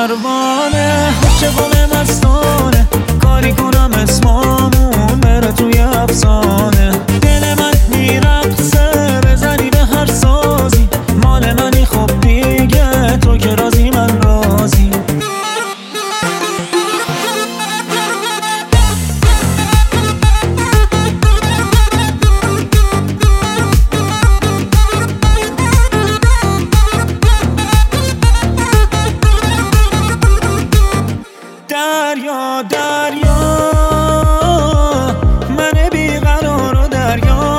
پروانه عاشقانه مستانه کاری کنم اسمامون بره توی افسانه دل من میرقصه بزنی به هر سازی مال منی خب دیگه تو که رازی من رازی دریا دریا من بیقرار و دریا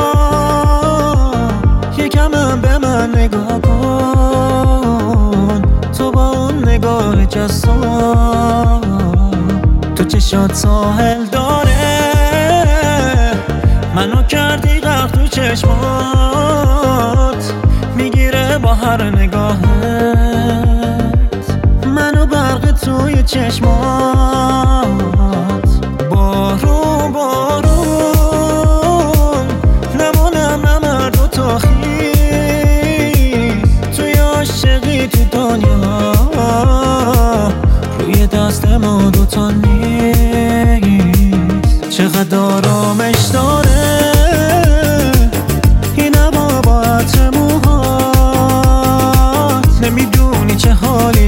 یکم به من نگاه کن تو با اون نگاه جسام تو چشات ساحل داره منو کردی غرق تو چشمات میگیره با هر نگاهت منو برق توی چشمات بارون بارون نمونم نمرد و تا خیز توی عاشقی تو دنیا روی دست ما دوتا نیست چقدر آرامش داره این هوا با عطر موهات نمیدونی چه حالی